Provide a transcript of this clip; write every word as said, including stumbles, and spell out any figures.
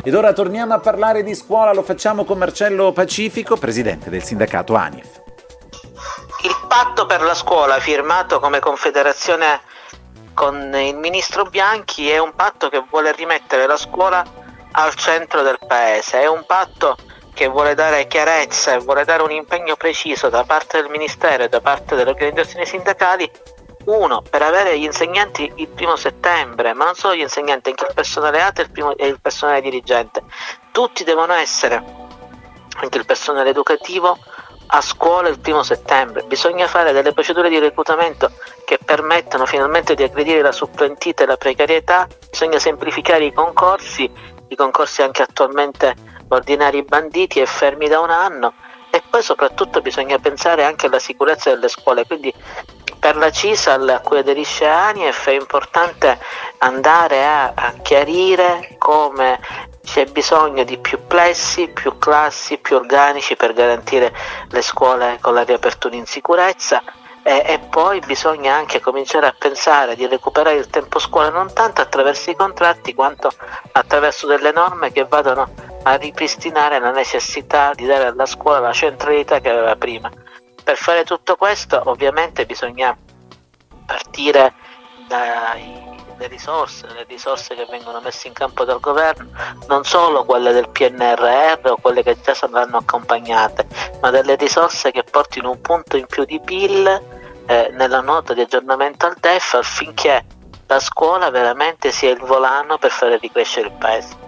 Ed ora torniamo a parlare di scuola, lo facciamo con Marcello Pacifico, presidente del sindacato ANIF. Il patto per la scuola firmato come confederazione con il ministro Bianchi è un patto che vuole rimettere la scuola al centro del paese, è un patto che vuole dare chiarezza e vuole dare un impegno preciso da parte del ministero e da parte delle organizzazioni sindacali. Uno, per avere gli insegnanti il primo settembre, ma non solo gli insegnanti, anche il personale A T E e il, primo, e il personale dirigente. Tutti devono essere, anche il personale educativo, a scuola il primo settembre. Bisogna fare delle procedure di reclutamento che permettano finalmente di aggredire la supplentita e la precarietà. Bisogna semplificare i concorsi, i concorsi anche attualmente ordinari banditi e fermi da un anno, e poi soprattutto bisogna pensare anche alla sicurezza delle scuole. Quindi per la CISAL, a cui aderisce ANIF, è importante andare a, a chiarire come c'è bisogno di più plessi, più classi, più organici per garantire le scuole con la riapertura in sicurezza, e, e poi bisogna anche cominciare a pensare di recuperare il tempo scuola non tanto attraverso i contratti quanto attraverso delle norme che vadano a ripristinare la necessità di dare alla scuola la centralità che aveva prima. Per fare tutto questo ovviamente bisogna partire dalle risorse, le risorse che vengono messe in campo dal governo, non solo quelle del P N R R o quelle che già saranno accompagnate, ma delle risorse che portino un punto in più di P I L eh, nella nota di aggiornamento al D E F, affinché la scuola veramente sia il volano per fare ricrescere il paese.